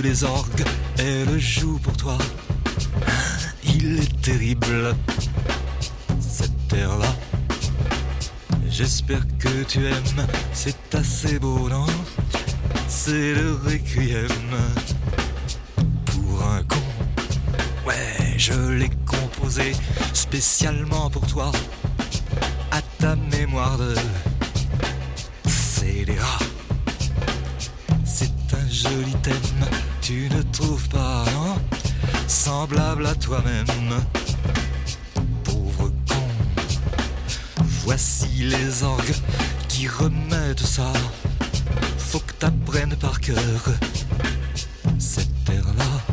les orgues, elle joue pour toi. Il est terrible, cet air-là. J'espère que tu aimes, c'est assez beau, non? C'est le requiem pour un con. Ouais, je l'ai composé spécialement pour toi, à ta mémoire de scélérat. C'est un joli thème, tu ne trouves pas, non? Semblable à toi-même, pauvre con. Voici les orgues qui remettent ça. Faut que t'apprennes par cœur cet air-là.